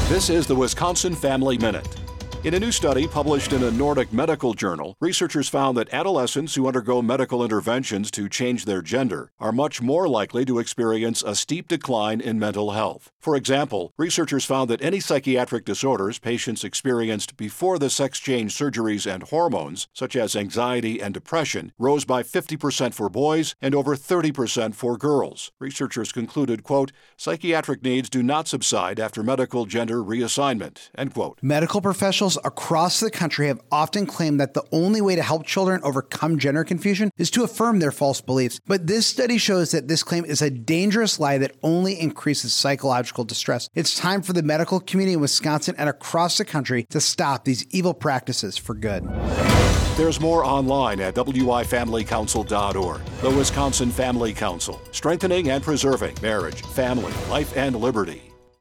This is the Wisconsin Family Minute. In a new study published in a Nordic medical journal, researchers found that adolescents who undergo medical interventions to change their gender are much more likely to experience a steep decline in mental health. For example, researchers found that any psychiatric disorders patients experienced before the sex change surgeries and hormones, such as anxiety and depression, rose by 50% for boys and over 30% for girls. Researchers concluded, quote, psychiatric needs do not subside after medical gender reassignment, end quote. Medical professionals across the country have often claimed that the only way to help children overcome gender confusion is to affirm their false beliefs. But this study shows that this claim is a dangerous lie that only increases psychological distress. It's time for the medical community in Wisconsin and across the country to stop these evil practices for good. There's more online at wifamilycouncil.org. The Wisconsin Family Council, strengthening and preserving marriage, family, life, and liberty.